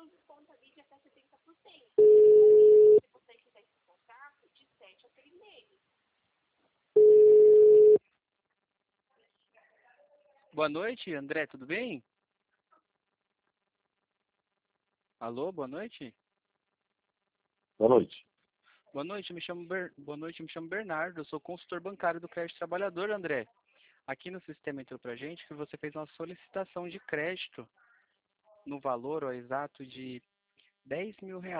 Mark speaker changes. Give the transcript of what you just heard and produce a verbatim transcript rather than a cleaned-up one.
Speaker 1: Boa noite, André, tudo bem? Alô, boa noite?
Speaker 2: Boa noite.
Speaker 1: Boa noite, me chamo Ber... boa noite, me chamo Bernardo, eu sou consultor bancário do Crédito Trabalhador, André. Aqui no sistema entrou pra gente que você fez uma solicitação de crédito no valor ó, exato de dez mil reais.